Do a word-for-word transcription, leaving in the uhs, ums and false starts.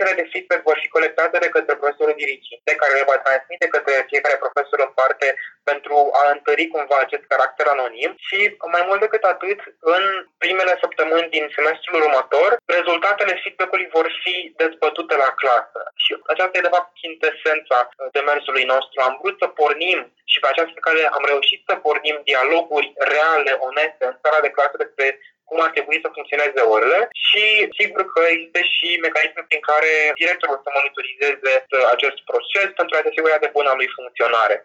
Mesajele de feedback vor fi colectate de către profesorul diriginte, care le va transmite către fiecare profesor în parte pentru a întări cumva acest caracter anonim și, mai mult decât atât, în primele săptămâni din semestrul următor, rezultatele feedback-ului vor fi dezbătute la clasă. Și aceasta e, de fapt, chintesența demersului nostru. Am vrut să pornim și pe această cale am reușit să pornim dialoguri reale, oneste, în sala de clasă despre cum ar trebui să funcționeze orele și sigur că există și mecanisme prin care directorul să monitorizeze acest proces pentru a se asigura de buna lui funcționare.